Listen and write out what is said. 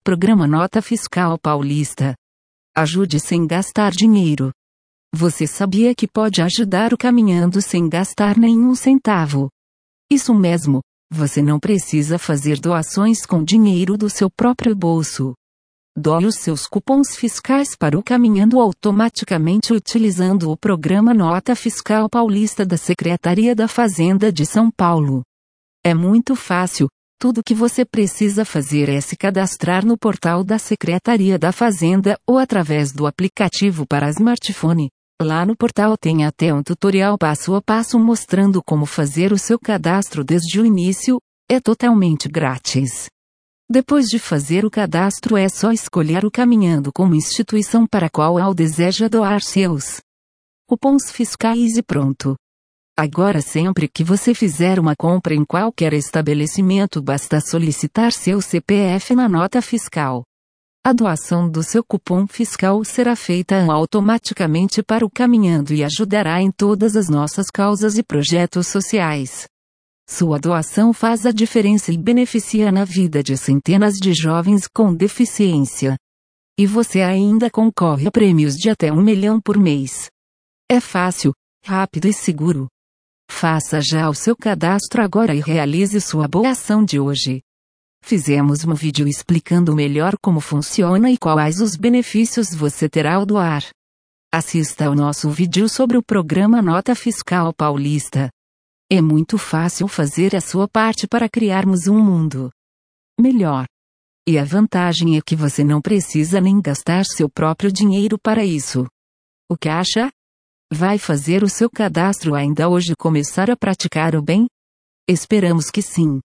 Programa Nota Fiscal Paulista. Ajude sem gastar dinheiro. Você sabia que pode ajudar o Caminhando sem gastar nenhum centavo? Isso mesmo, você não precisa fazer doações com dinheiro do seu próprio bolso. Doe os seus cupons fiscais para o Caminhando automaticamente utilizando o Programa Nota Fiscal Paulista da Secretaria da Fazenda de São Paulo. É muito fácil. Tudo que você precisa fazer é se cadastrar no portal da Secretaria da Fazenda ou através do aplicativo para smartphone. Lá no portal tem até um tutorial passo a passo mostrando como fazer o seu cadastro desde o início. É totalmente grátis. Depois de fazer o cadastro é só escolher o Caminhando como instituição para a qual deseja doar seus cupons fiscais e pronto. Agora sempre que você fizer uma compra em qualquer estabelecimento basta solicitar seu CPF na nota fiscal. A doação do seu cupom fiscal será feita automaticamente para o Caminhando e ajudará em todas as nossas causas e projetos sociais. Sua doação faz a diferença e beneficia na vida de centenas de jovens com deficiência. E você ainda concorre a prêmios de até 1 milhão por mês. É fácil, rápido e seguro. Faça já o seu cadastro agora e realize sua boa ação de hoje. Fizemos um vídeo explicando melhor como funciona e quais os benefícios você terá ao doar. Assista ao nosso vídeo sobre o Programa Nota Fiscal Paulista. É muito fácil fazer a sua parte para criarmos um mundo melhor. E a vantagem é que você não precisa nem gastar seu próprio dinheiro para isso. O que acha? Vai fazer o seu cadastro ainda hoje e começar a praticar o bem? Esperamos que sim.